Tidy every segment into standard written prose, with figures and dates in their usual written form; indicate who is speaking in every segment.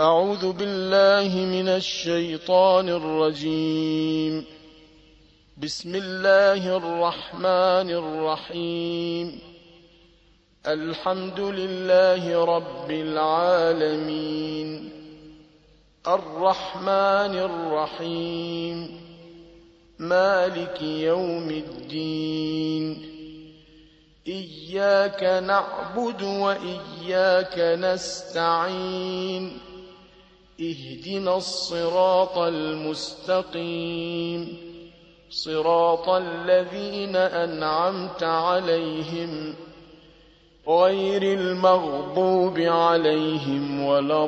Speaker 1: أعوذ بالله من الشيطان الرجيم. بسم الله الرحمن الرحيم. الحمد لله رب العالمين، الرحمن الرحيم، مالك يوم الدين. إياك نعبد وإياك نستعين. اهدنا الصراط المستقيم، صراط الذين أنعمت عليهم غير المغضوب عليهم ولا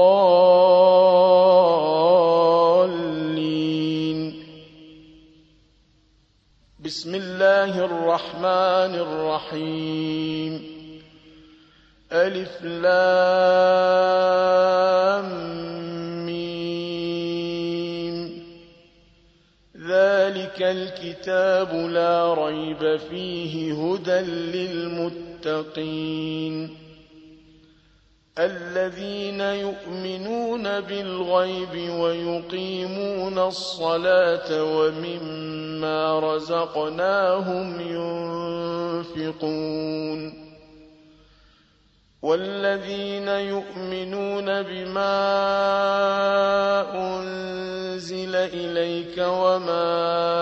Speaker 1: الضالين. بسم الله الرحمن الرحيم. ألف لام ميم. ذلك الكتاب لا ريب فيه هدى للمتقين الذين يؤمنون بالغيب ويقيمون الصلاة ومما رزقناهم ينفقون والذين يؤمنون بما أنزل إليك وما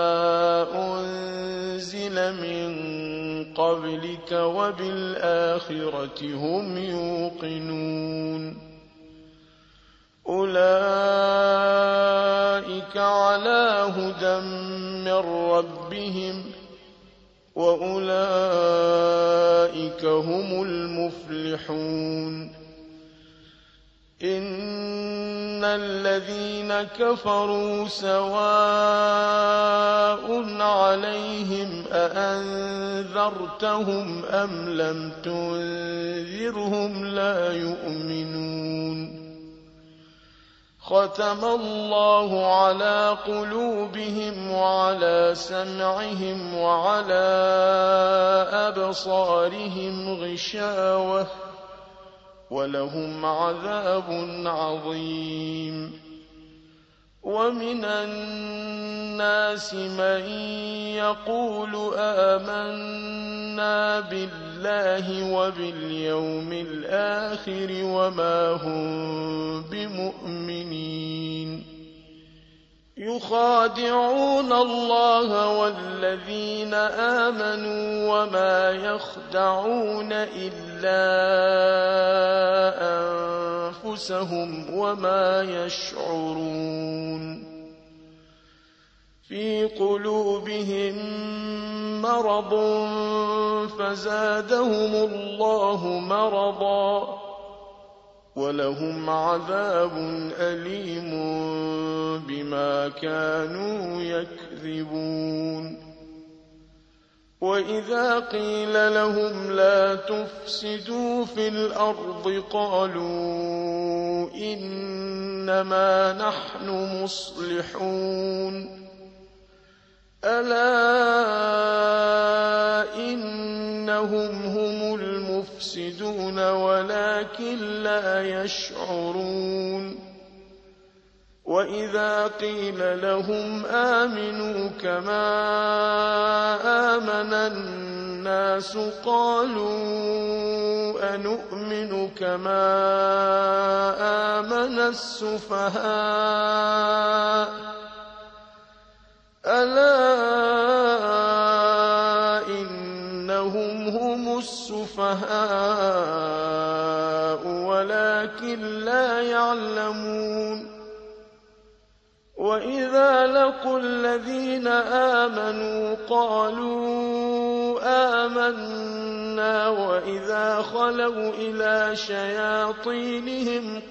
Speaker 1: أنزل من قبلك وبالآخرة هم يوقنون. أولئك على هدى من ربهم وأولئك هم المفلحون. إن الذين كفروا سواء عليهم أأنذرتهم أم لم تنذرهم لا يؤمنون. ختم الله على قلوبهم وعلى سمعهم وعلى أبصارهم غشاوة ولهم عذاب عظيم. ومن الناس من يقول آمنا بالله وباليوم الآخر وما هم بمؤمنين. يخادعون الله والذين آمنوا وما يخدعون إلا أنفسهم وما يشعرون. في قلوبهم مرض فزادهم الله مرضا ولهم عذاب أليم بما كانوا يكذبون. وإذا قيل لهم لا تفسدوا في الأرض قالوا إنما نحن مصلحون. ألا إنهم هم المفسدون ولكن لا يشعرون. وإذا قيل لهم آمنوا كما آمن الناس قالوا أنؤمن كما آمن السفهاء. ألا إنهم هم السفهاء ولكن لا يعلمون. وإذا لقوا الذين آمنوا قالوا آمنا وإذا خلوا إلى شياطينهم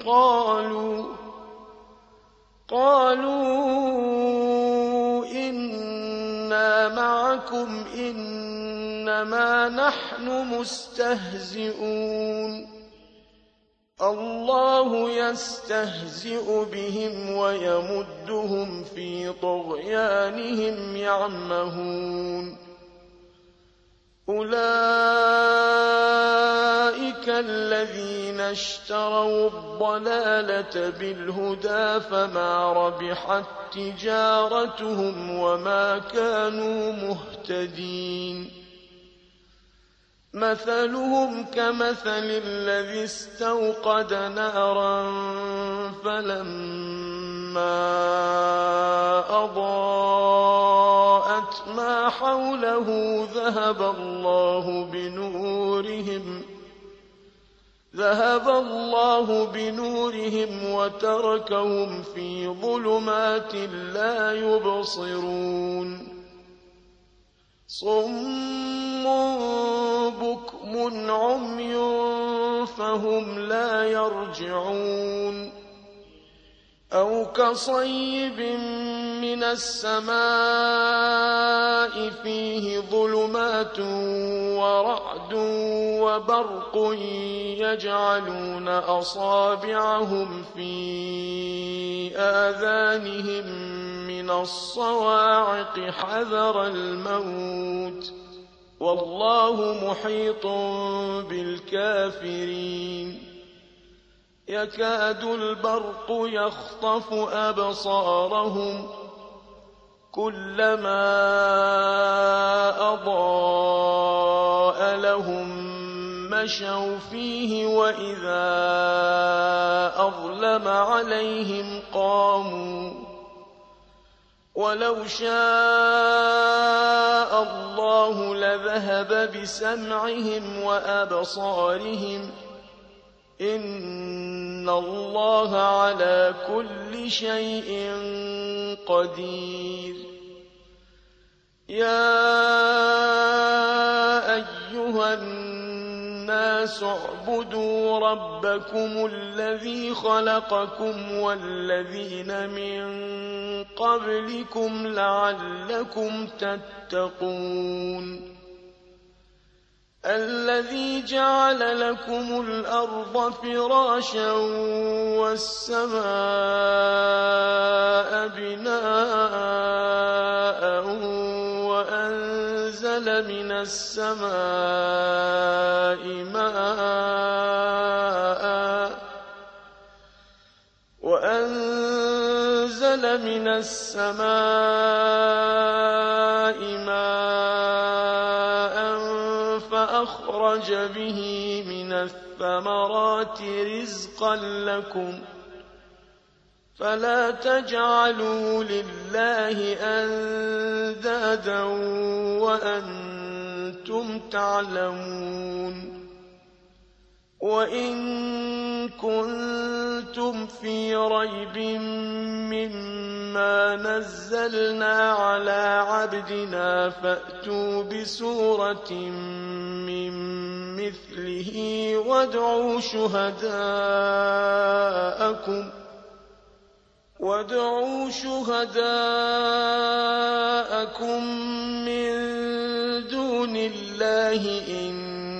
Speaker 1: قالوا إنا معكم إنما نحن مستهزئون. الله يستهزئ بهم ويمدهم في طغيانهم يعمهون. أولئك أولئك الذين اشتروا الضلالة بالهدى فما ربحت تجارتهم وما كانوا مهتدين مثلهم كمثل الذي استوقد نارا فلما أضاءت ما حوله ذهب الله بنورهم وتركهم في ظلمات لا يبصرون صم بكم عمي فهم لا يرجعون أو كصيب من السماء فيه ظلمات ورعد وبرق يجعلون أصابعهم في آذانهم من الصواعق حذر الموت والله محيط بالكافرين يكاد البرق يخطف أبصارهم كلما أضاء لهم مشوا فيه وإذا أظلم عليهم قاموا ولو شاء الله لذهب بسمعهم وأبصارهم إن الله على كل شيء قدير يا أيها الناس اعبدوا ربكم الذي خلقكم والذين من قبلكم لعلكم تتقون الذي جعل لكم الأرض فراشا والسماء بناء وأنزل من السماء ماء فأخرج به من الثمرات رزقا لكم فلا تجعلوا لله أندادا وأنتم تعلمون وإن كنتم في ريب مما نزلنا على عبدنا فأتوا بسورة من مثله وادعوا شهداءكم من دون الله إن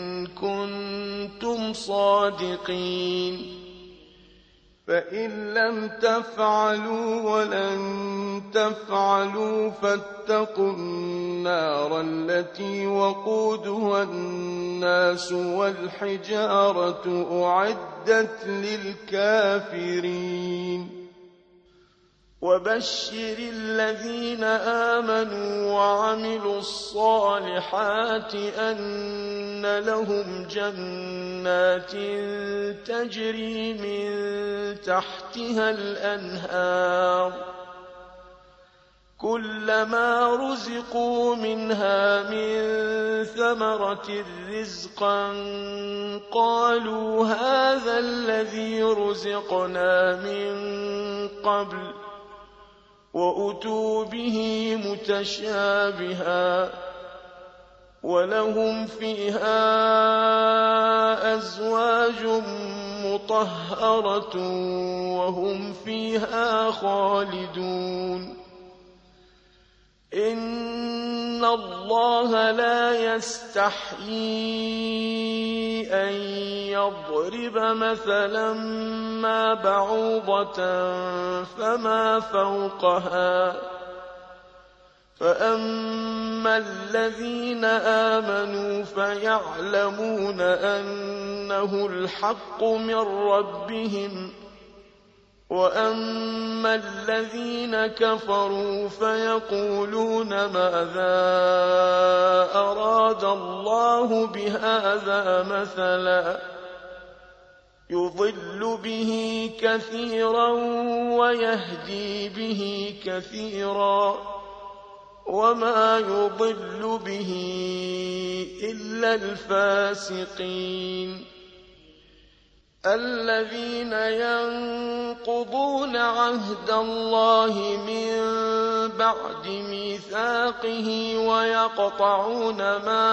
Speaker 1: كنتم صادقين فإن لم تفعلوا ولن تفعلوا فاتقوا النار التي وقودها الناس والحجارة أعدت للكافرين وبشر الذين آمنوا وعملوا الصالحات أن لهم جنات تجري من تحتها الأنهار كلما رزقوا منها من ثمرة رزقا قالوا هذا الذي رزقنا من قبل وأتوا به متشابها ولهم فيها أزواج مطهرة وهم فيها خالدون إن الله لا يستحيي أن يضرب مثلا ما بعوضة فما فوقها فأما الذين آمنوا فيعلمون أنه الحق من ربهم، وأما الذين كفروا فيقولون ماذا أراد الله بهذا مثلا يضل به كثيرا ويهدي به كثيرا، وما يضل به إلا الفاسقين الذين ينقضون عهد الله من بعد ميثاقه ويقطعون ما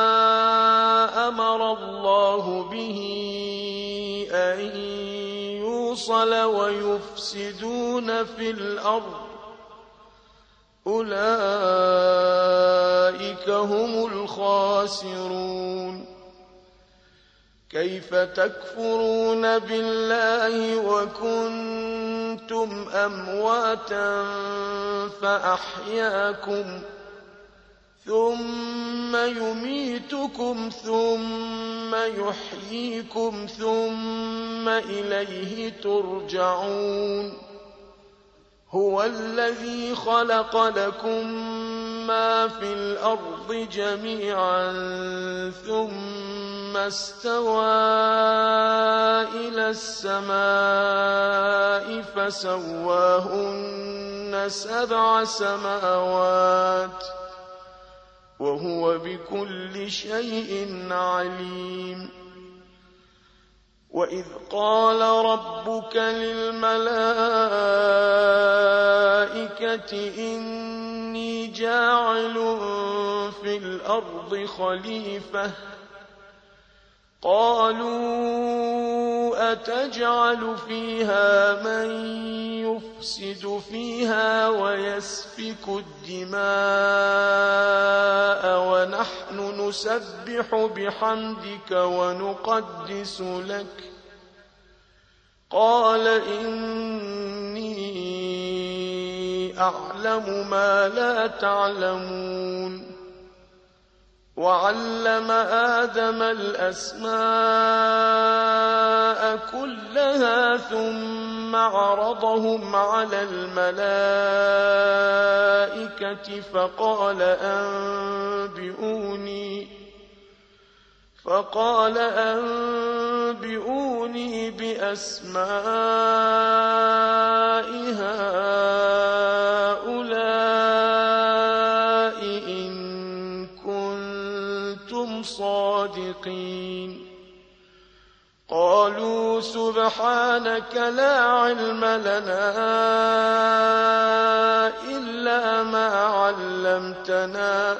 Speaker 1: أمر الله به أن يوصل ويفسدون في الأرض، أولئك هم الخاسرون. كيف تكفرون بالله وكنتم أمواتا فأحياكم، ثم يميتكم ثم يحييكم ثم إليه ترجعون. هو الذي خلق لكم ما في الأرض جميعا ثم استوى إلى السماء فسواهن 7 سماوات وهو بكل شيء عليم. وإذ قال ربك للملائكة إني جاعل في الأرض خليفة، قالوا أتجعل فيها من يفسد فيها ويسفك الدماء ونحن نسبح بحمدك ونقدس لك، قال إني أعلم ما لا تعلمون. وعلم آدم الأسماء كلها ثم عرضهم على الملائكة فقال أنبئوني بأسماء هؤلاء إن كنتم صادقين. قالوا سبحانك لا علم لنا إلا ما علمتنا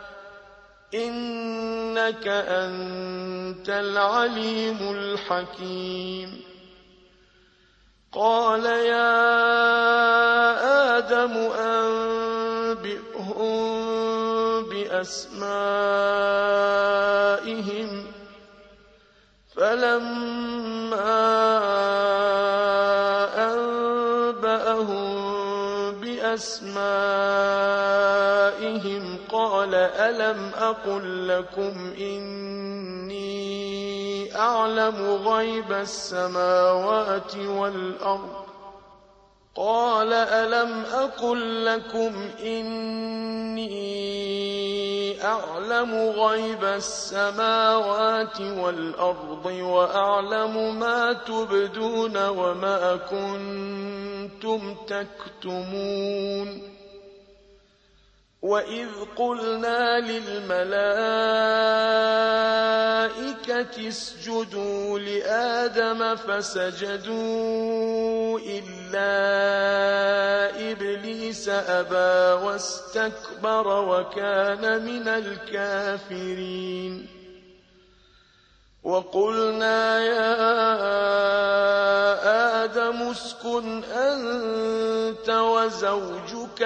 Speaker 1: إنك أنت العليم الحكيم. قال يا آدم أنبئهم بأسمائهم، فلما أنبأهم بأسمائهم قال ألم أقل لكم إني أعلم غيب السماوات والأرض، قال ألم أقل لكم إني أعلم غيب السماوات والأرض وأعلم ما تبدون وما كنتم تكتمون. وإذ قلنا للملائكة اسجدوا لآدم فسجدوا إلا إبليس أبى واستكبر وكان من الكافرين. وقلنا يا آدم اسكن أنت وزوجك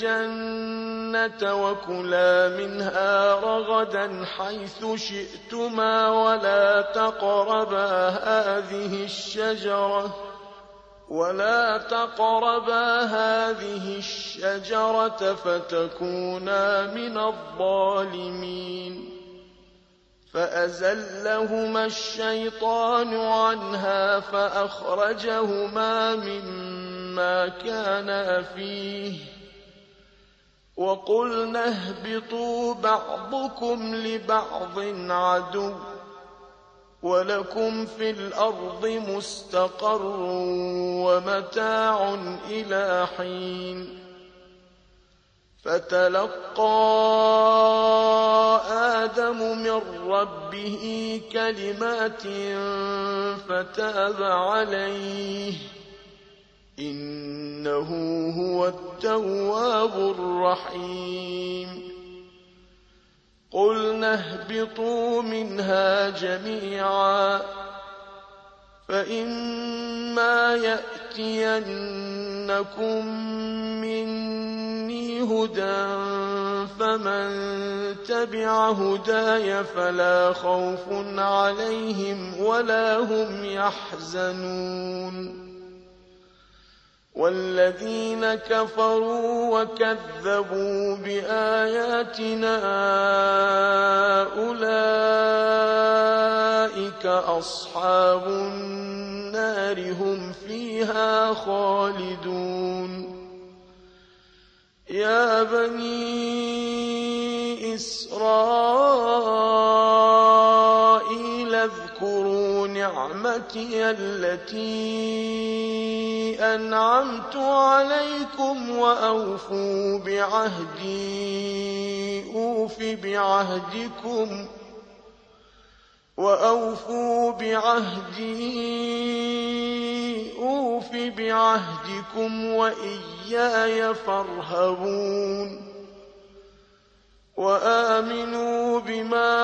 Speaker 1: الجنة وكلا منها رغدا حيث شئتما ولا تقربا هذه الشجرة ولا تقربا هذه الشجرة فتكونا من الظالمين فأزلهما الشيطان عنها فأخرجهما مما كانا فيه وقلنا اهبطوا بعضكم لبعض عدو ولكم في الأرض مستقر ومتاع إلى حين فتلقى آدم من ربه كلمات فتاب عليه إنه هو التواب الرحيم قلنا اهبطوا منها جميعا فإما يأتينكم مني هدى فمن تبع هداي فلا خوف عليهم ولا هم يحزنون والذين كفروا وكذبوا بآياتنا أولئك أصحاب النار هم فيها خالدون يا بني إسرائيل اذكروا نعمتي التي أنعمت عليكم وأوفوا بعهدي أوف بعهدكم وإياي فارهبون وآمنوا بما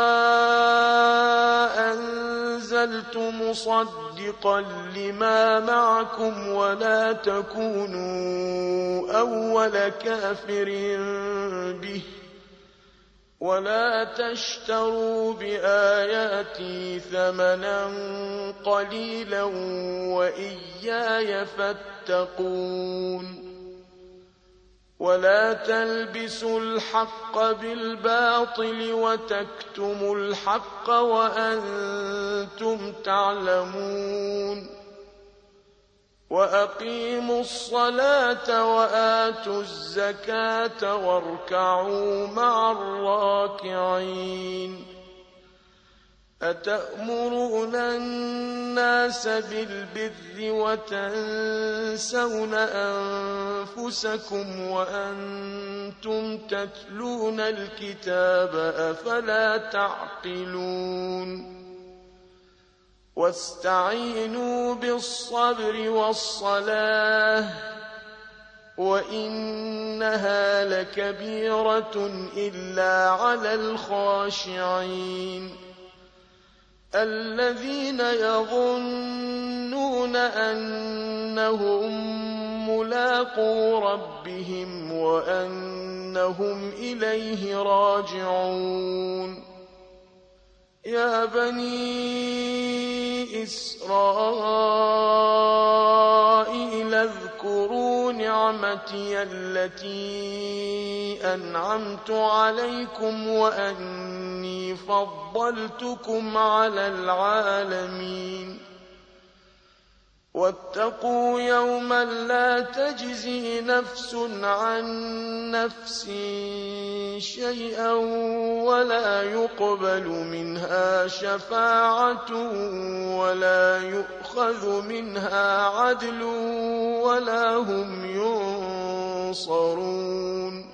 Speaker 1: أنزلت مصدقا لما معكم ولا تكونوا أول كافر به ولا تشتروا بآياتي ثمنا قليلا وإياي فاتقون ولا تلبسوا الحق بالباطل وتكتموا الحق وأنتم تعلمون وأقيموا الصلاة وآتوا الزكاة واركعوا مع الراكعين أتأمرون الناس بالبر وتنسون أنفسكم وأنتم تتلون الكتاب أفلا تعقلون واستعينوا بالصبر والصلاة وإنها لكبيرة إلا على الخاشعين الذين يظنون أنهم ملاقو ربهم وأنهم إليه راجعون يا بني إسرائيل اذكروا نعمتي التي أنعمت عليكم وأني فضلتكم على العالمين واتقوا يوما لا تجزي نفس عن نفس شيئا ولا يقبل منها شفاعة ولا يؤخذ منها عدل ولا هم ينصرون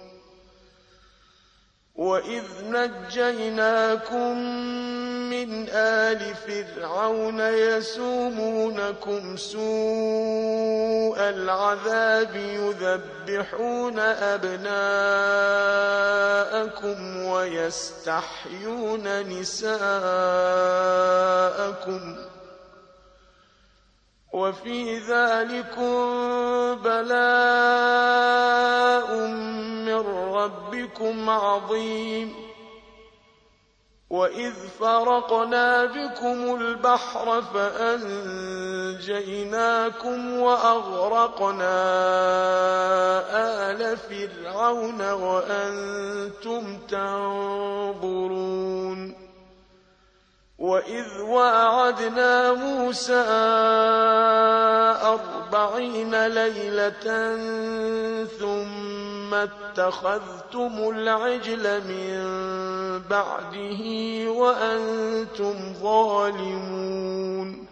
Speaker 1: وإذ نجيناكم من آل فرعون يسومونكم سوء العذاب يذبحون أبناءكم ويستحيون نساءكم وفي ذلكم بلاء من ربكم عظيم وإذ فرقنا بكم البحر فأنجيناكم وأغرقنا آل فرعون وأنتم تنظرون وإذ واعدنا موسى 40 ليلة ثم اتخذتم العجل من بعده وأنتم ظالمون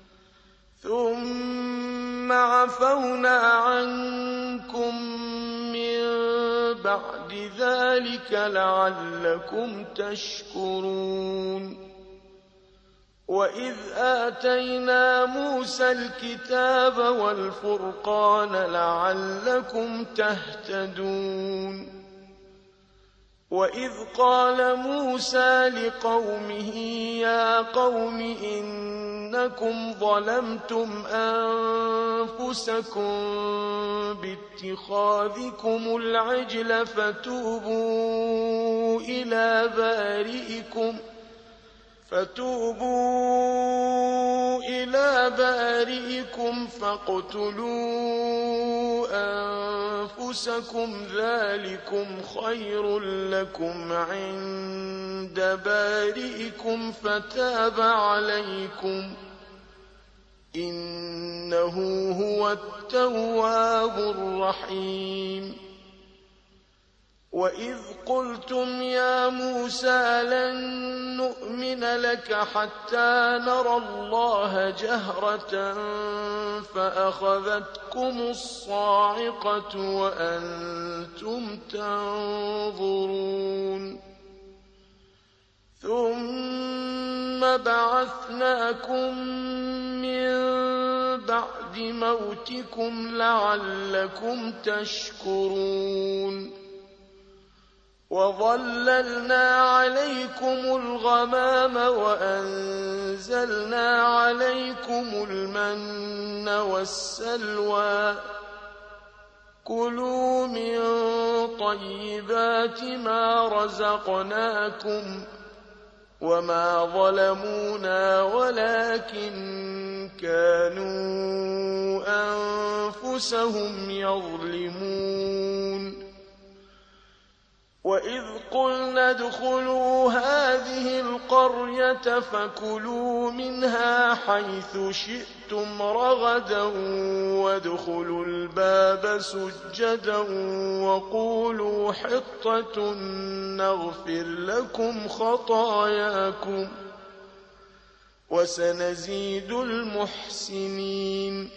Speaker 1: ثم عفونا عنكم من بعد ذلك لعلكم تشكرون وإذ آتينا موسى الكتاب والفرقان لعلكم تهتدون وإذ قال موسى لقومه يا قوم إنكم ظلمتم أنفسكم باتخاذكم العجل فتوبوا إلى بارئكم فاقتلوا أنفسكم ذلكم خير لكم عند بارئكم فتاب عليكم إنه هو التواب الرحيم وإذ قلتم يا موسى لن نؤمن لك حتى نرى الله جهرة فأخذتكم الصاعقة وأنتم تنظرون ثم بعثناكم من بعد موتكم لعلكم تشكرون وظللنا عليكم الغمام وأنزلنا عليكم المن والسلوى كلوا من طيبات ما رزقناكم وما ظلمونا ولكن كانوا أنفسهم يظلمون وإذ قلنا ادخلوا هذه القرية فكلوا منها حيث شئتم رغدا وادخلوا الباب سجدا وقولوا حطة نغفر لكم خطاياكم وسنزيد المحسنين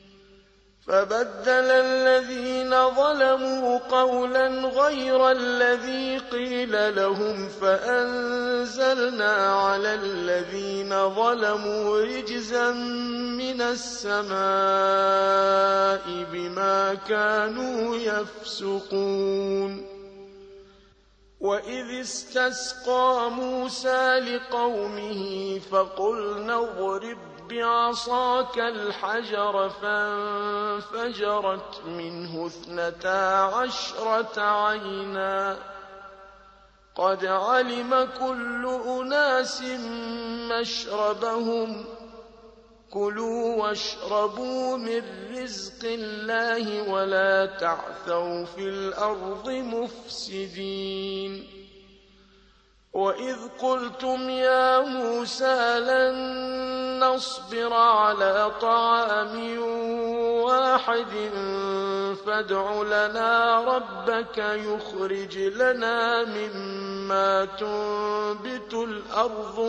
Speaker 1: فبدل الذين ظلموا قولا غير الذي قيل لهم فأنزلنا على الذين ظلموا رجزا من السماء بما كانوا يفسقون وإذ استسقى موسى لقومه فقلنا اضرب بعصاك الحجر فانفجرت منه 12 عينا قد علم كل أناس مشربهم كلوا واشربوا من رزق الله ولا تعثوا في الأرض مفسدين وإذ قلتم يا موسى لن نصبر على طعام واحد فادع لنا ربك يخرج لنا مما تنبت الأرض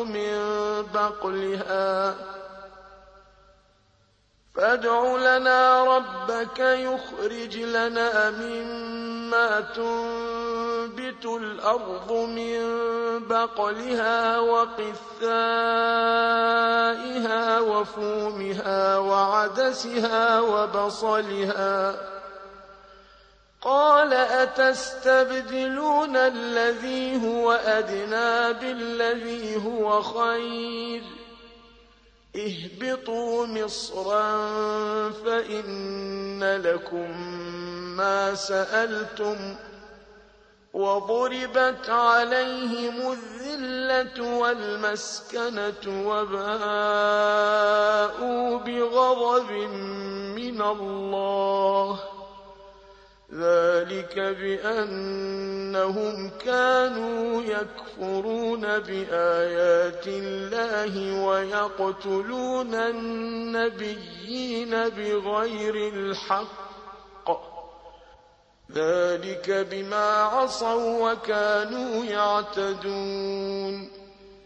Speaker 1: من بقلها وقثائها وفومها وعدسها وبصلها قال أتستبدلون الذي هو أدنى بالذي هو خير اهبطوا مصرا فإن لكم ما سألتم وضربت عليهم الذلة والمسكنة وباءوا بغضب من الله ذلك بأنهم كانوا يكفرون بآيات الله ويقتلون النبيين بغير الحق ذلك بما عصوا وكانوا يعتدون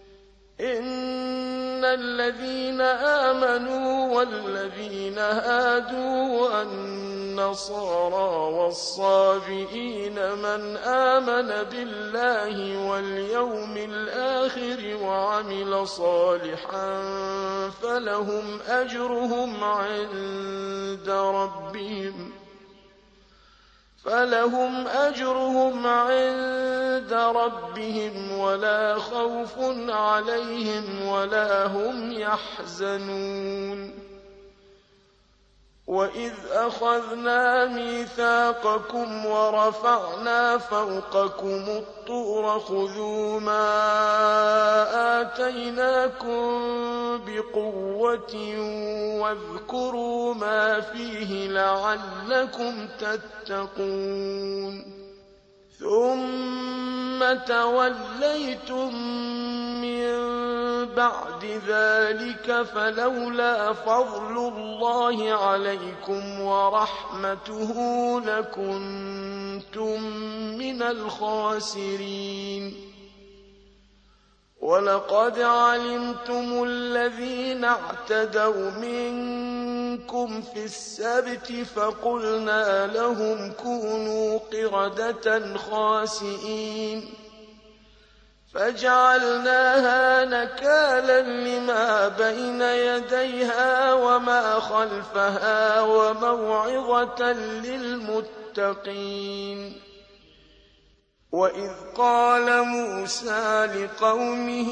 Speaker 1: إن الذين آمنوا والذين هادوا والنصارى والصابئين من آمن بالله واليوم الآخر وعمل صالحا فلهم أجرهم عند ربهم ولا خوف عليهم ولا هم يحزنون وإذ أخذنا ميثاقكم ورفعنا فوقكم الطور خذوا ما آتيناكم بقوة واذكروا ما فيه لعلكم تتقون ثم توليتم من بعد ذلك فلولا فضل الله عليكم ورحمته لكنتم من الخاسرين ولقد علمتم الذين اعتدوا منكم في السبت فقلنا لهم كونوا قردة خاسئين فجعلناها نكالا لما بين يديها وما خلفها وموعظة للمتقين وإذ قال موسى لقومه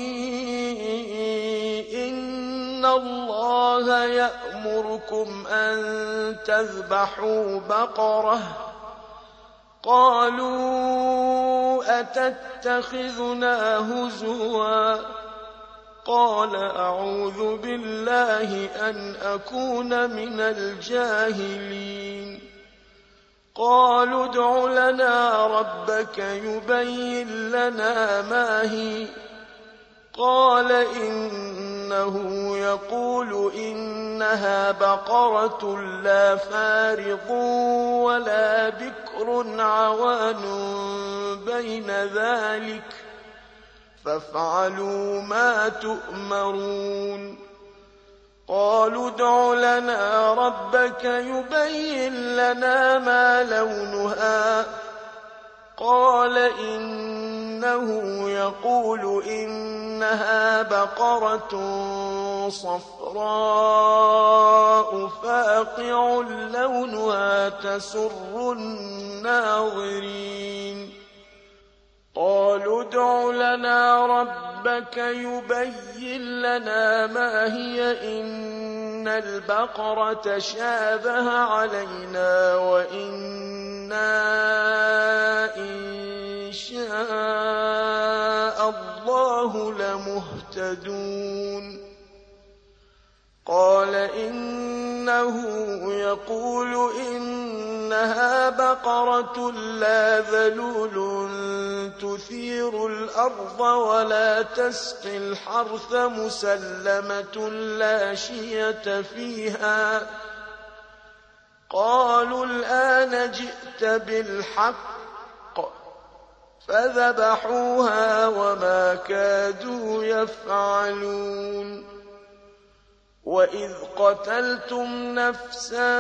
Speaker 1: إن الله يأمركم أن تذبحوا بقرة قالوا أتتخذنا هزوا قال أعوذ بالله أن أكون من الجاهلين قالوا ادع لنا ربك يبين لنا ما هي قال إنه يقول إنها بقرة لا فارض ولا بكر عوان بين ذلك فافعلوا ما تؤمرون قالوا ادع لنا ربك يبين لنا ما لونها قال إنه يقول إنها بقرة صفراء فاقع لونها تسر الناظرين قالوا ادع لنا ربك يبين لنا ما هي إن البقرة شابه علينا وإنا إن شاء الله لمهتدون قال إنه يقول إنها بقرة لا ذلول تثير الأرض ولا تسقي الحرث مسلمة لا شية فيها قالوا الآن جئت بالحق فذبحوها وما كادوا يفعلون وإذ قتلتم نفسا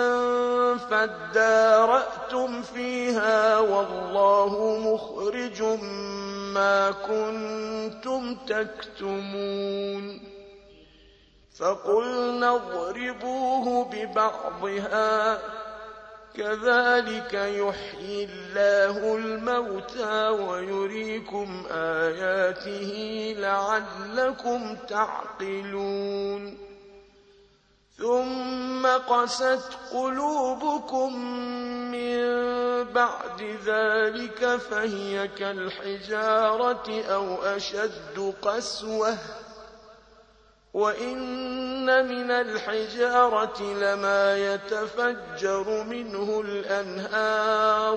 Speaker 1: فادارأتم فيها والله مخرج ما كنتم تكتمون فقلنا اضربوه ببعضها كذلك يحيي الله الموتى ويريكم آياته لعلكم تعقلون ثم قست قلوبكم من بعد ذلك فهي كالحجارة أو أشد قسوة وإن من الحجارة لما يتفجر منه الأنهار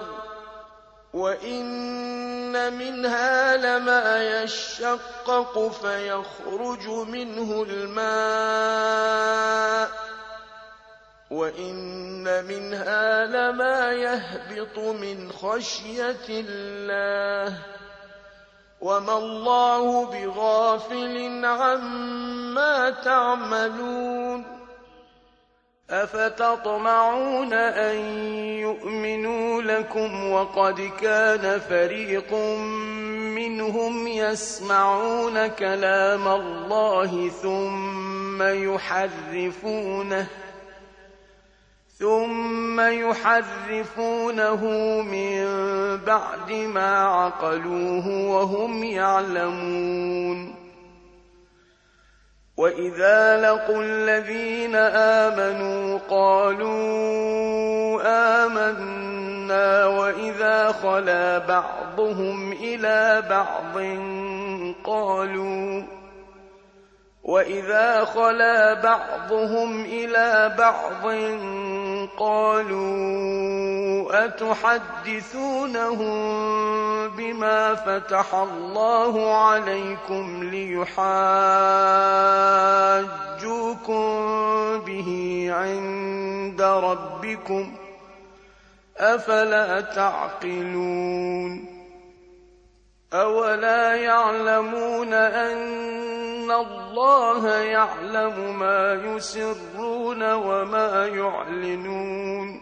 Speaker 1: وإن منها لما يشقق فيخرج منه الماء وإن منها لما يهبط من خشية الله وما الله بغافل عما تعملون أفتطمعون أن يؤمنوا لكم وقد كان فريق منهم يسمعون كلام الله ثم يحرفونه من بعد ما عقلوه وهم يعلمون وإذا لقوا الذين آمنوا قالوا آمنا وإذا خلا بعضهم إلى بعض قالوا أتحدثونهم بما فتح الله عليكم ليحاجوكم به عند ربكم أفلا تعقلون أولا يعلمون أن الله يعلم ما يسرون وما يعلنون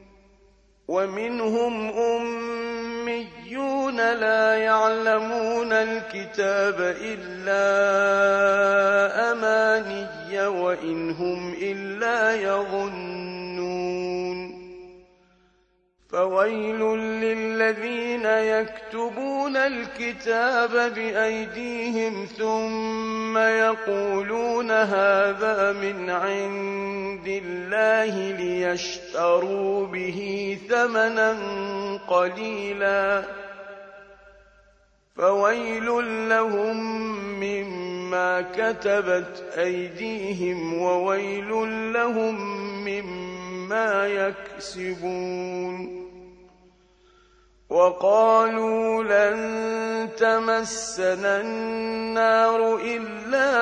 Speaker 1: ومنهم أميون لا يعلمون الكتاب إلا أماني وإن هم إلا يظنون فويل للذين يكتبون الكتاب بأيديهم ثم يقولون هذا من عند الله ليشتروا به ثمنا قليلا فويل لهم مما كتبت أيديهم وويل لهم مما يكسبون وقالوا لن تمسنا النار إلا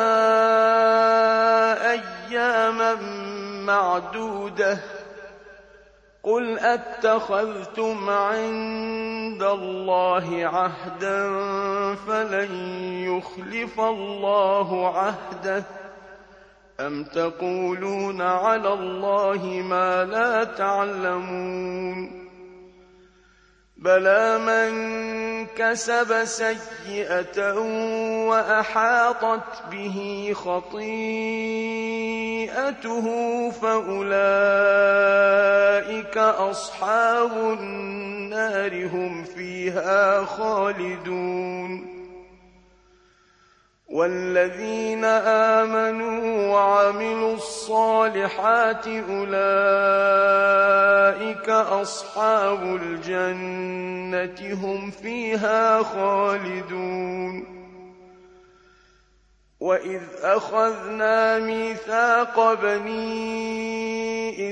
Speaker 1: أياما معدودة قل أتخذتم عند الله عهدا فلن يخلف الله عهده أم تقولون على الله ما لا تعلمون بلى من كسب سيئة وأحاطت به خطيئته فأولئك أصحاب النار هم فيها خالدون والذين آمنوا وعملوا الصالحات أولئك أصحاب الجنة هم فيها خالدون وإذ أخذنا ميثاق بني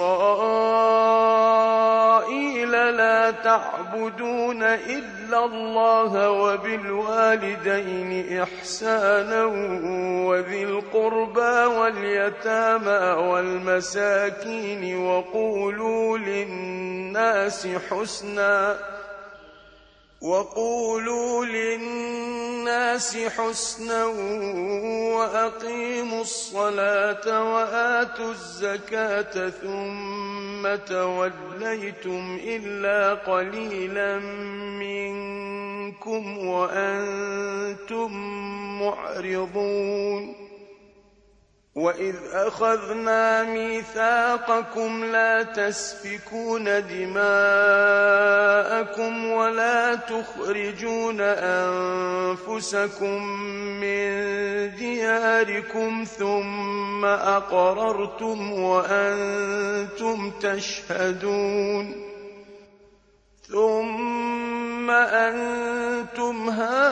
Speaker 1: إسرائيل لا تعبدون إلا الله وبالوالدين إحسانا وذي القربى واليتامى والمساكين وقولوا للناس حسنا وأقيموا الصلاة وآتوا الزكاة ثم توليتم إلا قليلا منكم وأنتم معرضون وإذ أخذنا ميثاقكم لا تسفكون دماءكم ولا تخرجون أنفسكم من دياركم ثم أقررتم وأنتم تشهدون ثم أنتم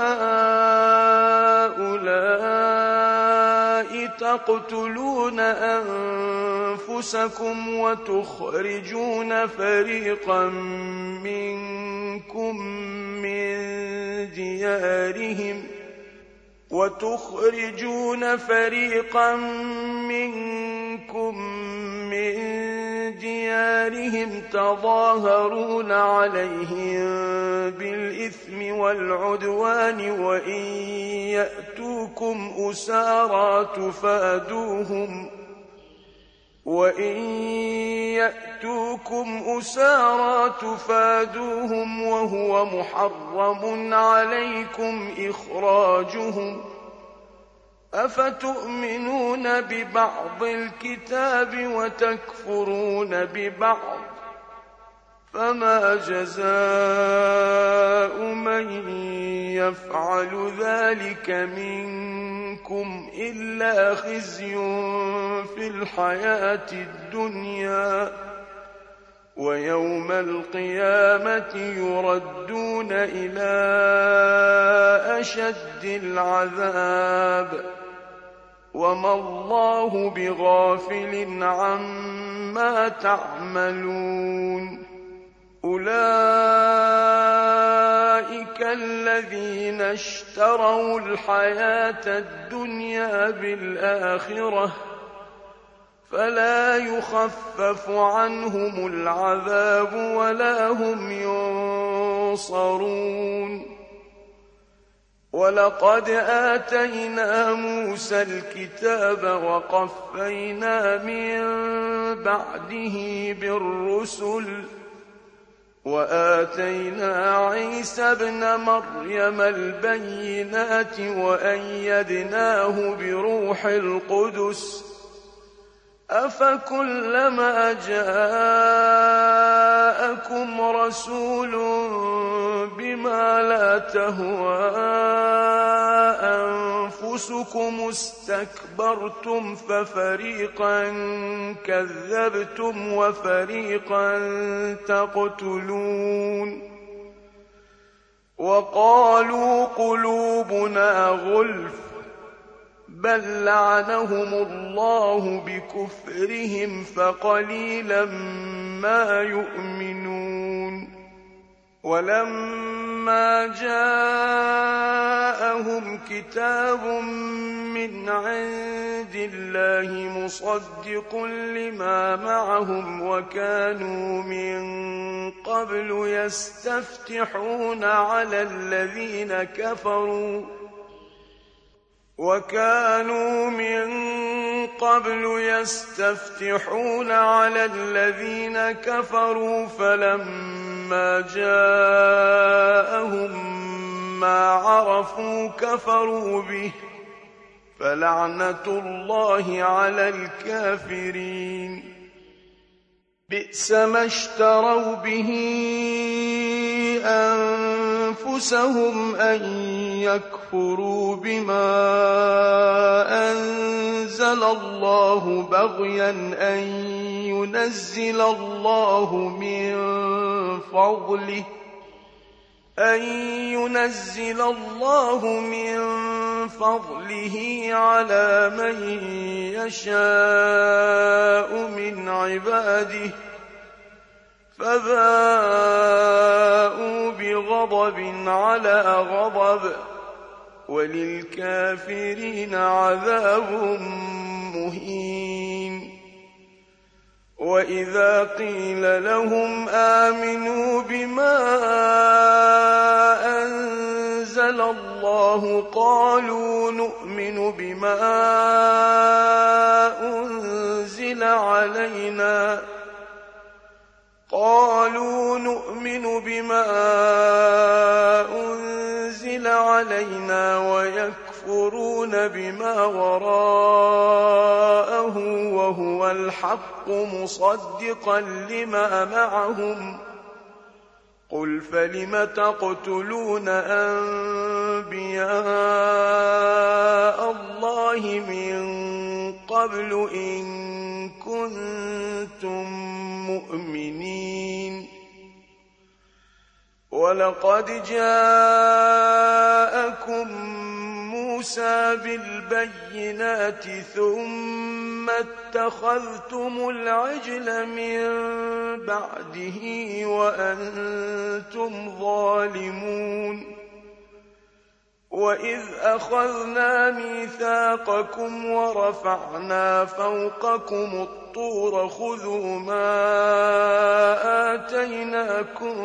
Speaker 1: هؤلاء تقتلون أنفسكم وتخرجون فريقا منكم من ديارهم تظاهرون عليهم بالإثم والعدوان وإن يأتوكم أسارى تفادوهم وهو محرم عليكم إخراجهم أفتؤمنون ببعض الكتاب وتكفرون ببعض فما جزاء من يفعل ذلك منكم إلا خزي في الحياة الدنيا ويوم القيامة يردون إلى أشد العذاب وما الله بغافل عما تعملون أولئك الذين اشتروا الحياة الدنيا بالآخرة فلا يخفف عنهم العذاب ولا هم ينصرون ولقد آتينا موسى الكتاب وقفينا من بعده بالرسل وآتينا عيسى ابن مريم البينات وأيدناه بروح القدس أفكلما جاءكم رسول بما لا تهوى أنفسكم استكبرتم ففريقا كذبتم وفريقا تقتلون وقالوا قلوبنا غلف بل لعنهم الله بكفرهم فقليلا ما يؤمنون ولما جاءهم كتاب من عند الله مصدق لما معهم وكانوا من قبل يستفتحون على الذين كفروا فلما جاءهم ما عرفوا كفروا به فلعنة الله على الكافرين بئس ما اشتروا به أنفسهم أن يكفروا بما أنزل الله بغيا أن ينزل الله من فضله على من يشاء من عباده فباءوا بغضب على غضب وللكافرين عذاب مهين وإذا قيل لهم آمنوا بما أنزل الله قالوا نؤمن بما أنزل علينا ويكفرون
Speaker 2: يكفرون بما وراءه وهو الحق مصدقا لما معهم قل فلم تقتلون أنبياء الله من قبل إن كنتم مؤمنين ولقد جاءكم موسى بالبينات ثم اتخذتم العجل من بعده وأنتم ظالمون وإذ أخذنا ميثاقكم ورفعنا فوقكم الطور خذوا ما آتيناكم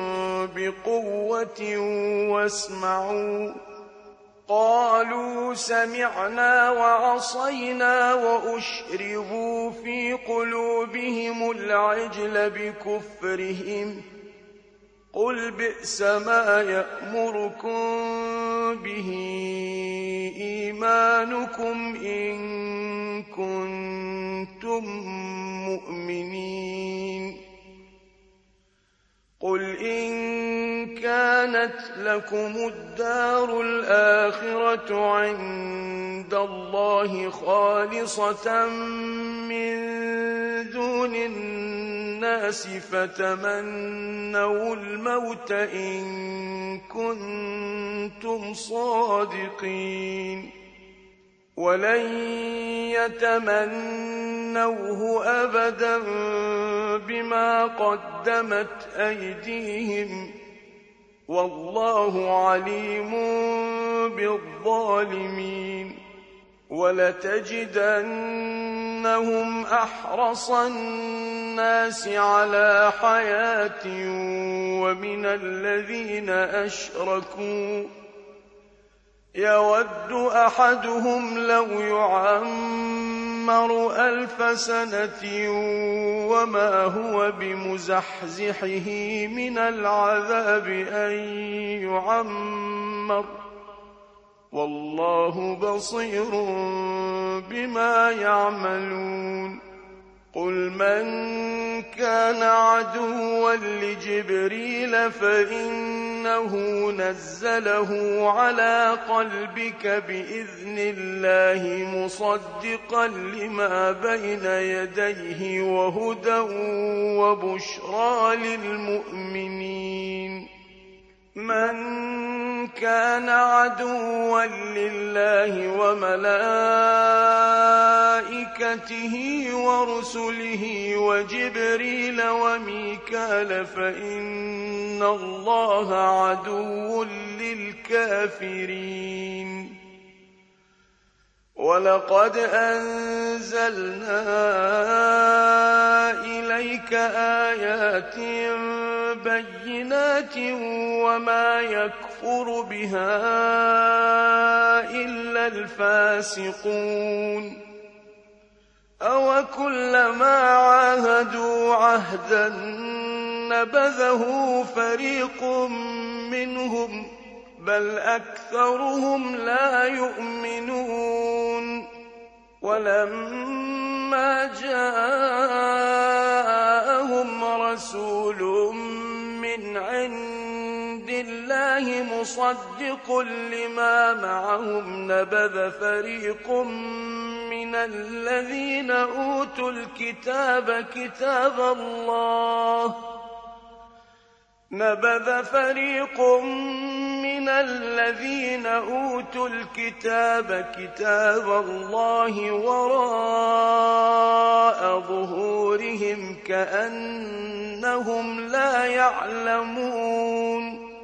Speaker 2: بقوة واسمعوا قالوا سمعنا وعصينا وأشربوا في قلوبهم العجل بكفرهم قل بئس ما يأمركم به إيمانكم إن كنتم مؤمنين قل إن كانت لكم الدار الآخرة عند الله خالصة من دون الناس فتمنوا الموت إن كنتم صادقين ولن يتمنوه أبدا بما قدمت أيديهم والله عليم بالظالمين ولتجدنهم أحرص الناس على حياة ومن الذين أشركوا يود أحدهم لو يعمر 1000 سنة وما هو بمزحزحه من العذاب أن يعمر والله بصير بما يعملون قل من كان عدوا لجبريل فإنه نزله على قلبك بإذن الله مصدقا لما بين يديه وهدى وبشرى للمؤمنين من كان عدوا لله وملائكته ورسله وجبريل وميكال فإن الله عدو للكافرين ولقد أنزلنا إليك آيات بينات وما يكفر بها إلا الفاسقون أوكلما عاهدوا عهدا نبذه فريق منهم بل أكثرهم لا يؤمنون ولما جاءهم رسول من عند الله مصدق لما معهم نبذ فريق من الذين أوتوا الكتاب كتاب الله وراء ظهورهم كأنهم لا يعلمون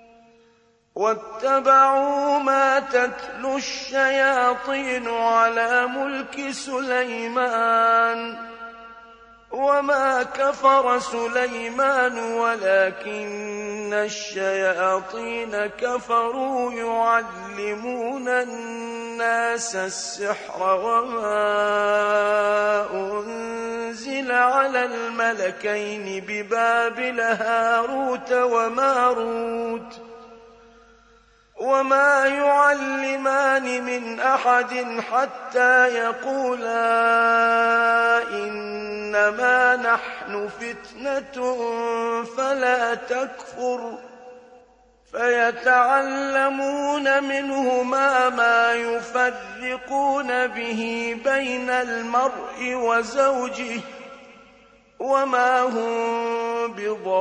Speaker 2: واتبعوا ما تتلو الشياطين على ملك سليمان وما كفر سليمان ولكن الشياطين كفروا يعلمون الناس السحر وما أنزل على الملكين ببابل هاروت وماروت وما يعلمان من أحد حتى يقولا إنما نحن فتنة فلا تكفر فيتعلمون منهما ما يفرقون به بين المرء وزوجه وما هم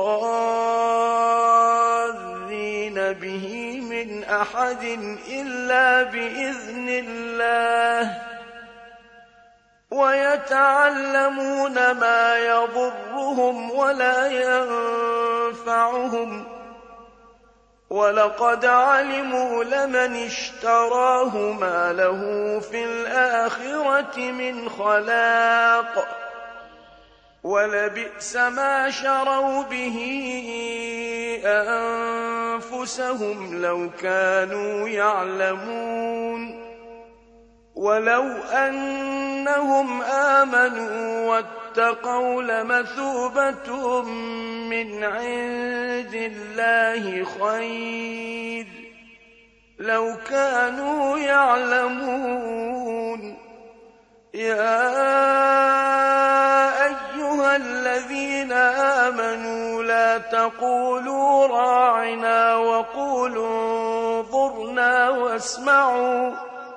Speaker 2: بضارين به من أحد إلا بإذن الله ويتعلمون ما يضرهم ولا ينفعهم ولقد علموا لمن اشتراه ما له في الآخرة من خلاق ولبئس ما شروا به أنفسهم لو كانوا يعلمون ولو أنهم آمنوا واتقوا لمثوبة من عند الله خير لو كانوا يعلمون يا أيها الذين آمنوا لا تقولوا راعنا وقولوا انظرنا واسمعوا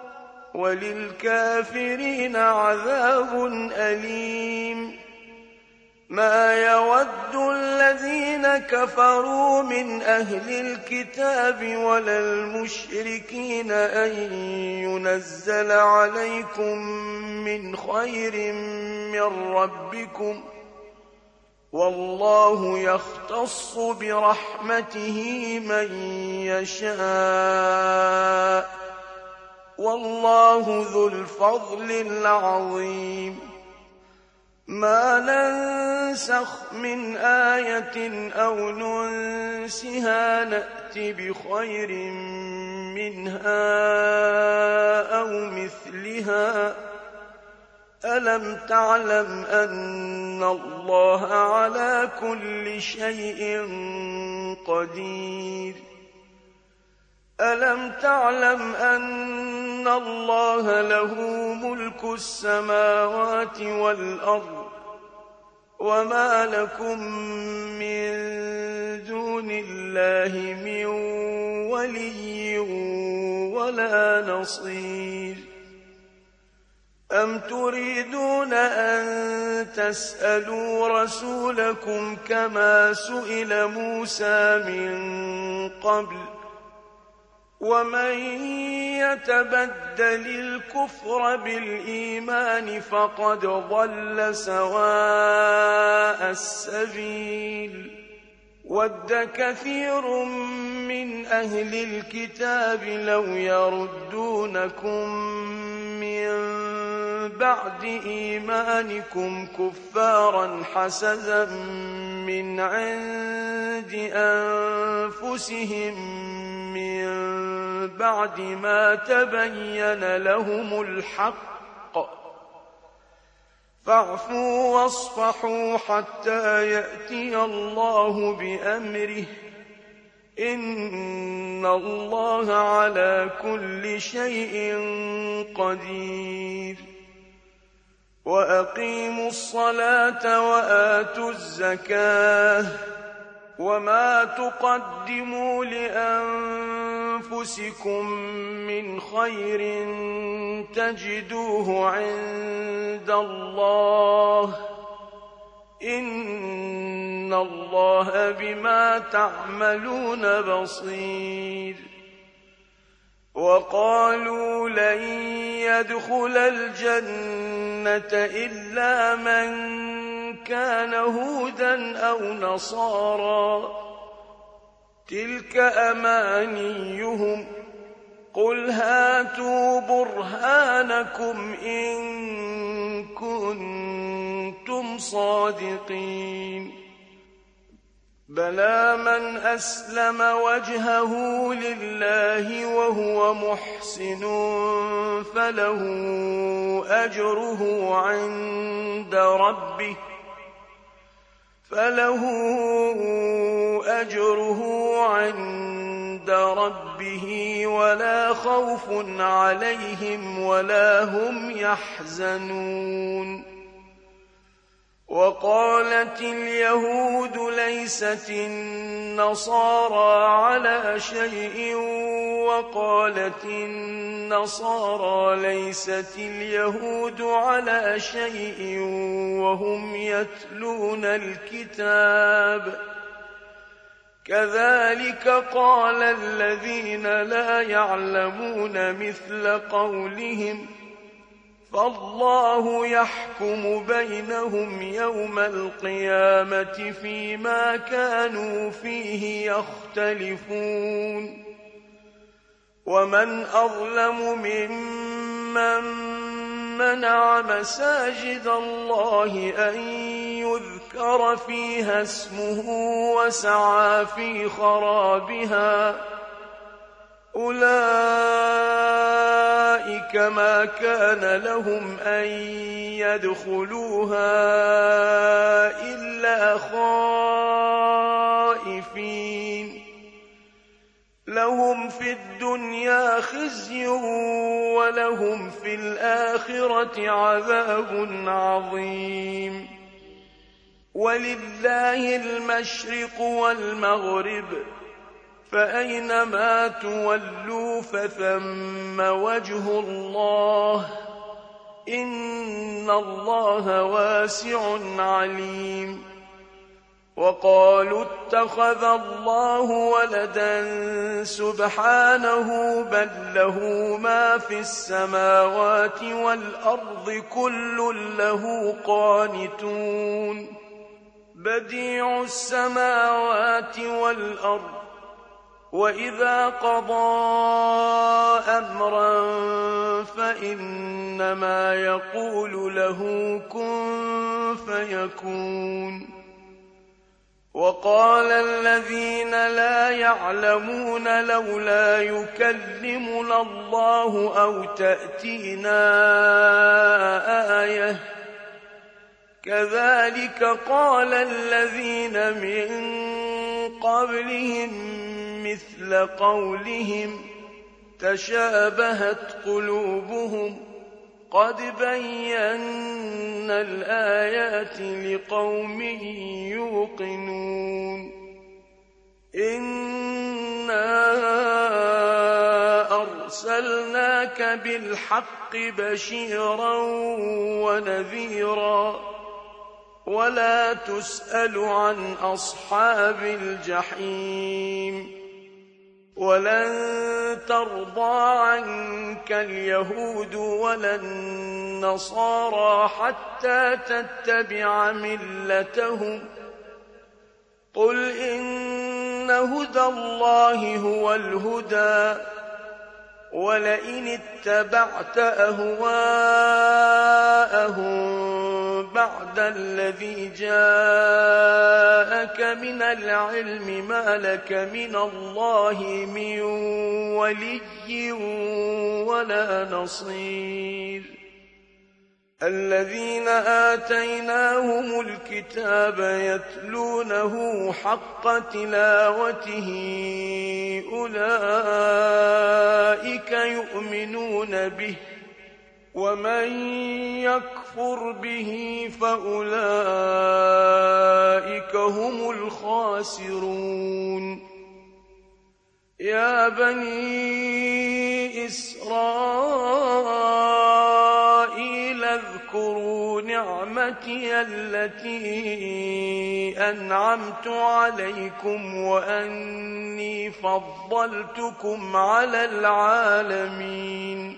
Speaker 2: وللكافرين عذاب أليم ما يود الذين كفروا من أهل الكتاب ولا المشركين أن ينزل عليكم من خير من ربكم والله يختص برحمته من يشاء والله ذو الفضل العظيم ما ننسخ من آية أو ننسها نأت بخير منها أو مثلها ألم تعلم أن الله على كل شيء قدير ألم تعلم أن الله له ملك السماوات والأرض وما لكم من دون الله من ولي ولا نصير أم تريدون أن تسألوا رسولكم كما سئل موسى من قبل ومن يتبدل الكفر بالإيمان فقد ضل سواء السبيل ود كثير من أهل الكتاب لو يردونكم من بعد إيمانكم كفارا حسدا من عند أنفسهم من بعد ما تبين لهم الحق فاعفوا واصفحوا حتى يأتي الله بأمره إن الله على كل شيء قدير وأقيموا الصلاة وآتوا الزكاة وما تقدموا لأنفسكم من خير تجدوه عند الله إن الله بما تعملون بصير وقالوا لن يدخل الجنة إلا من كان هودا أو نصارى تلك أمانيهم قل هاتوا برهانكم إن كنتم صادقين بلى من أسلم وجهه لله وهو محسن فله أجره عند ربه ولا خوف عليهم ولا هم يحزنون. وقالت اليهود ليست النصارى على شيء وقالت النصارى ليست اليهود على شيء وهم يتلون الكتاب. كذلك قال الذين لا يعلمون مثل قولهم، فالله يحكم بينهم يوم القيامة فيما كانوا فيه يختلفون. ومن أظلم ممن منع مساجد الله أن يذكر فيها اسمه وسعى في خرابها، أولئك ما كان لهم أن يدخلوها إلا خائفين، لهم في الدنيا خزي ولهم في الآخرة عذاب عظيم. ولله المشرق والمغرب، فأينما تولوا فثم وجه الله، إن الله واسع عليم. وقالوا اتخذ الله ولدا سبحانه بل له ما في السماوات والأرض كل له قانتون. بديع السماوات والأرض، وإذا قضى أمرا فإنما يقول له كن فيكون. وقال الذين لا يعلمون لولا يكلمنا الله أو تأتينا آية، كذلك قال الذين من قبلهم مثل قولهم تشابهت قلوبهم، قد بينا الآيات لقوم يوقنون. إنا أرسلناك بالحق بشيرا ونذيرا، ولا تسأل عن أصحاب الجحيم. ولن ترضى عنك اليهود ولا النصارى حتى تتبع ملتهم، قل إن هدى الله هو الهدى، ولئن اتبعت أهواءهم بعد الذي جاءك من العلم ما لك من الله من ولي ولا نصير. الذين آتيناهم الكتاب يتلونه حق تلاوته أولئك يؤمنون به، ومن يكفر به فأولئك هم الخاسرون. يا بني إسرائيل اذكروا نعمتي التي أنعمت عليكم وأني فضلتكم على العالمين.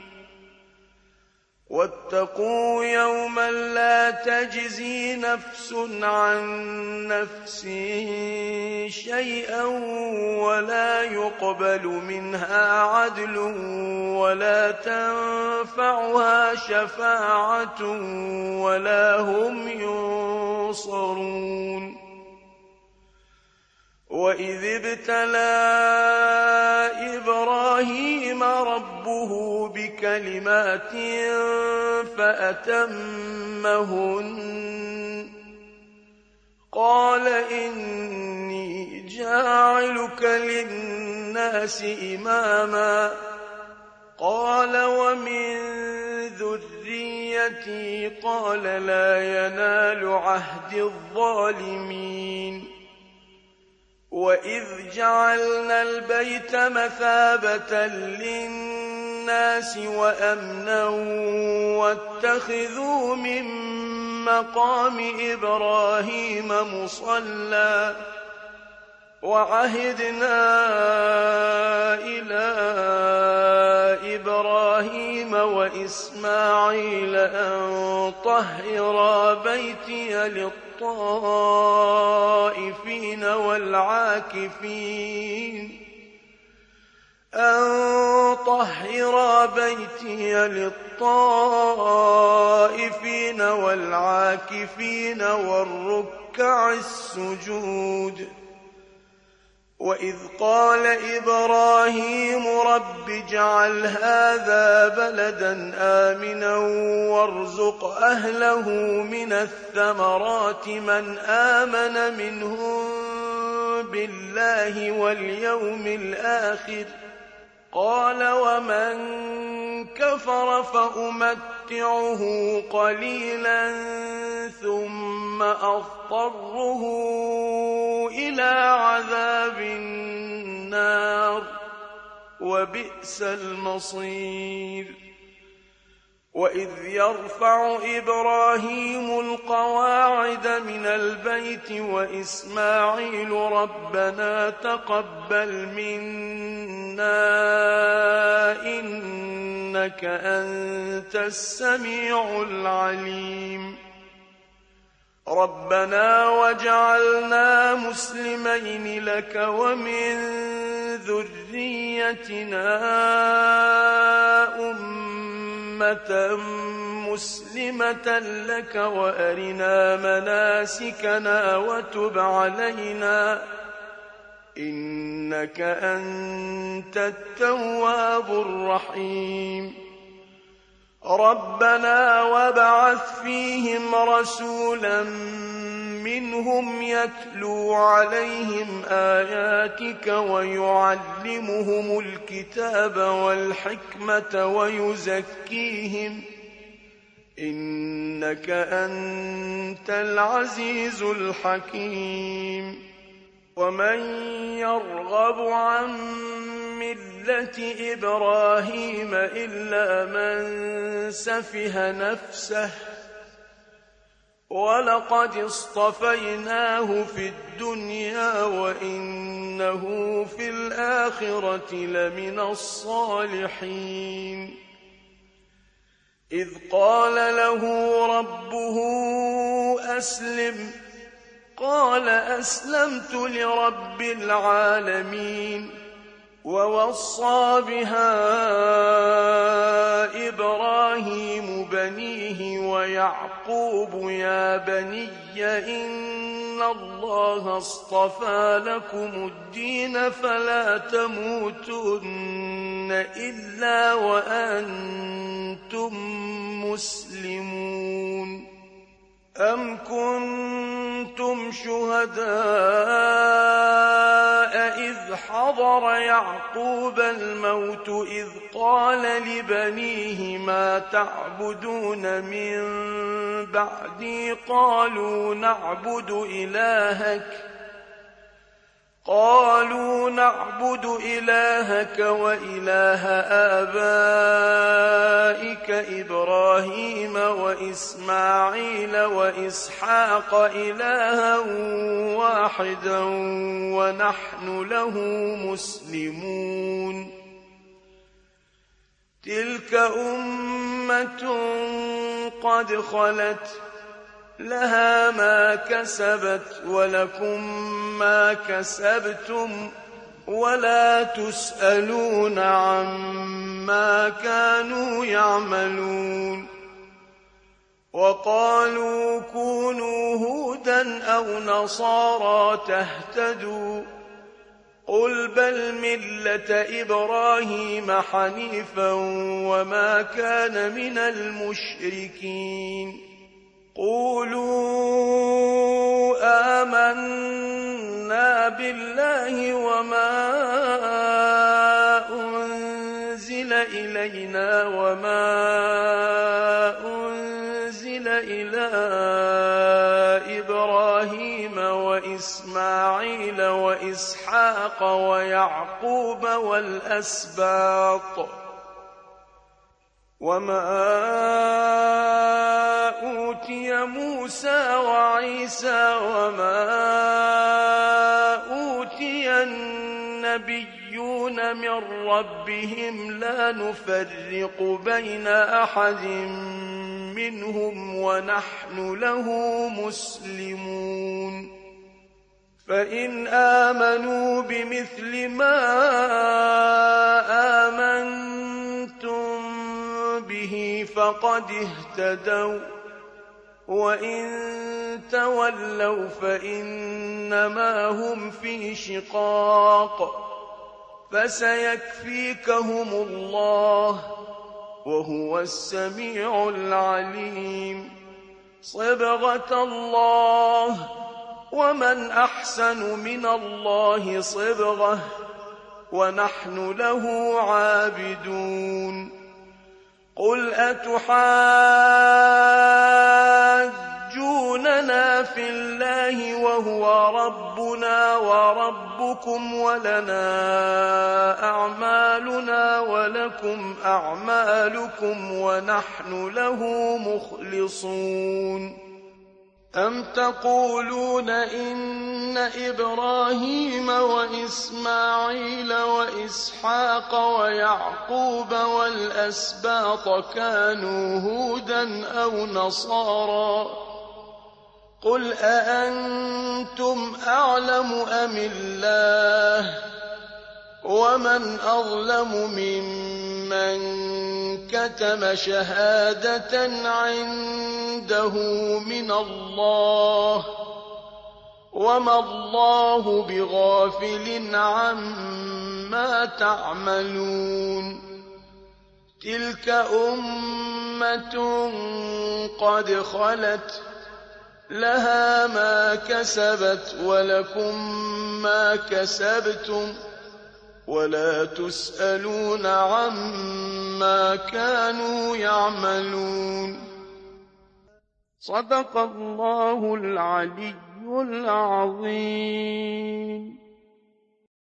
Speaker 2: واتقوا يوما لا تجزي نفس عن نفس شيئا ولا يقبل منها عدل ولا تنفعها شفاعة ولا هم ينصرون. وإذ ابتلى إبراهيم ربه بكلمات فأتمهن، قال إني جاعلك للناس للناس إماما قال ومن ذريتي قال لا ينال عهد الظالمين وإذ جعلنا البيت مثابة للناس وأمنا واتخذوا من مقام إبراهيم مصلى وعهدنا إلى إبراهيم وإسماعيل أن طهرا بيتي للطائفين والعاكفين والركع السجود وإذ قال إبراهيم رب اجعل هذا بلدا آمنا وارزق أهله من الثمرات من آمن منهم بالله واليوم الآخر قال ومن كفر فأمتعه قليلا ثم أضطره إلى عذاب النار وبئس المصير وإذ يرفع إبراهيم القواعد من البيت وإسماعيل ربنا تقبل منا إنك أنت السميع العليم ربنا وجعلنا مسلمين لك ومن ذريتنا أمة مسلمة لك وأرنا مناسكنا وتب علينا إنك أنت التواب الرحيم ربنا وابعث فيهم رسولا منهم يتلو عليهم آياتك ويعلمهم الكتاب والحكمة ويزكيهم إنك أنت العزيز الحكيم ومن يرغب عن ملة إبراهيم إلا من سفه نفسه ولقد اصطفيناه في الدنيا وإنه في الآخرة لمن الصالحين إذ قال له ربه أسلم قال أسلمت لرب العالمين ووصى بها إبراهيم بنيه ويعقوب يا بني إن الله اصطفى لكم الدين فلا تموتن إلا وأنتم مسلمون أم كنتم شهداء إذ حضر يعقوب الموت إذ قال لبنيه ما تعبدون من بعدي قالوا نعبد إلهك وإله آبائك إبراهيم وإسماعيل وإسحاق إلها واحدا ونحن له مسلمون تلك أمة قد خلت لها ما كسبت ولكم ما كسبتم ولا تسألون عما كانوا يعملون وقالوا كونوا هودا أو نصارى تهتدوا قل بل ملة إبراهيم حنيفا وما كان من المشركين قولوا آمنا بالله وما إلينا وما أنزل إلى إبراهيم وإسماعيل وإسحاق ويعقوب والأسباط وما أوتي موسى وعيسى وما أوتي النبيون من ربهم لا نفرق بين أحد منهم ونحن له مسلمون فإن آمنوا بمثل ما آمنتم به فقد اهتدوا وإن تولوا فإنما هم في شقاق فسيكفيكهم الله وهو السميع العليم صبغة الله ومن أحسن من الله صبغة ونحن له عابدون قل أتحاجوننا في الله وهو ربنا وربكم ولنا أعمالنا ولكم أعمالكم ونحن له مخلصون أم تقولون إن إبراهيم وإسماعيل وإسحاق ويعقوب والأسباط كانوا هودا أو نصارى قل أأنتم أعلم أم الله ومن أظلم ممن كتم شهادة عنده من الله وما الله بغافل عما تعملون تلك أمة قد خلت لها ما كسبت ولكم ما كسبتم ولا تسألون عما كانوا يعملون صدق الله العلي العظيم.